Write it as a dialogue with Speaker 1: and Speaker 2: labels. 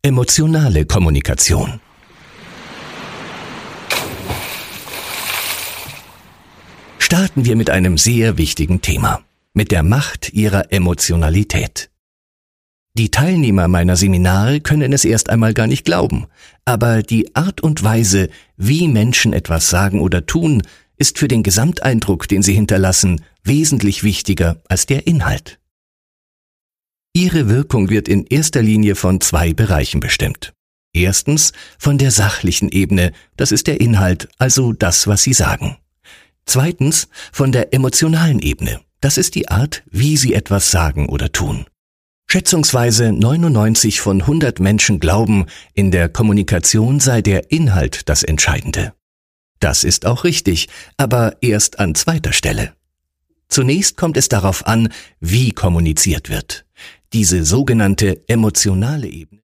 Speaker 1: Emotionale Kommunikation. Starten wir mit einem sehr wichtigen Thema, mit der Macht ihrer Emotionalität. Die Teilnehmer meiner Seminare können es erst einmal gar nicht glauben, aber die Art und Weise, wie Menschen etwas sagen oder tun, ist für den Gesamteindruck, den sie hinterlassen, wesentlich wichtiger als der Inhalt. Ihre Wirkung wird in erster Linie von zwei Bereichen bestimmt. Erstens von der sachlichen Ebene, das ist der Inhalt, also das, was Sie sagen. Zweitens von der emotionalen Ebene, das ist die Art, wie Sie etwas sagen oder tun. Schätzungsweise 99 von 100 Menschen glauben, in der Kommunikation sei der Inhalt das Entscheidende. Das ist auch richtig, aber erst an zweiter Stelle. Zunächst kommt es darauf an, wie kommuniziert wird. Diese sogenannte emotionale Ebene